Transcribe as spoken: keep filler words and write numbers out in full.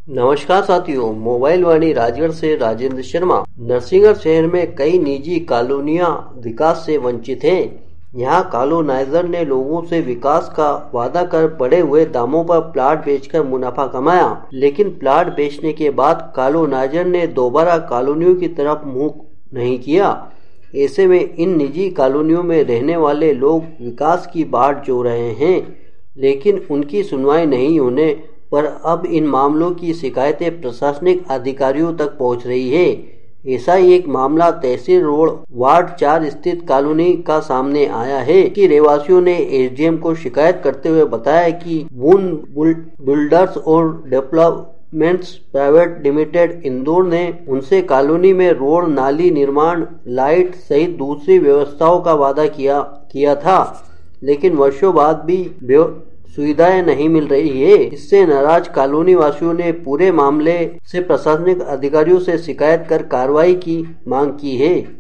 नमस्कार साथियों, मोबाइल वाणी राजगढ़ से राजेंद्र शर्मा। नरसिंहगढ़ शहर में कई निजी कॉलोनियां विकास से वंचित हैं। यहां कॉलोनाइजर ने लोगों से विकास का वादा कर बढ़े हुए दामों पर प्लाट बेचकर मुनाफा कमाया, लेकिन प्लाट बेचने के बाद कॉलोनाइजर ने दोबारा कॉलोनियों की तरफ मुंह नहीं किया। ऐसे में इन निजी कॉलोनियों में रहने वाले लोग विकास की बाट जो रहे हैं, लेकिन उनकी सुनवाई नहीं होने पर अब इन मामलों की शिकायतें प्रशासनिक अधिकारियों तक पहुंच रही है। ऐसा ही एक मामला तहसील रोड वार्ड चार स्थित कॉलोनी का सामने आया है कि रहवासियों ने एसडीएम को शिकायत करते हुए बताया कि वून बिल्डर्स और डेवलपमेंट्स प्राइवेट लिमिटेड इंदौर ने उनसे कॉलोनी में रोड, नाली निर्माण, लाइट सहित दूसरी व्यवस्थाओं का वादा किया किया था, लेकिन वर्षों बाद भी सुविधाएं नहीं मिल रही है। इससे नाराज कॉलोनी वासियों ने पूरे मामले से प्रशासनिक अधिकारियों से शिकायत कर कार्रवाई की मांग की है।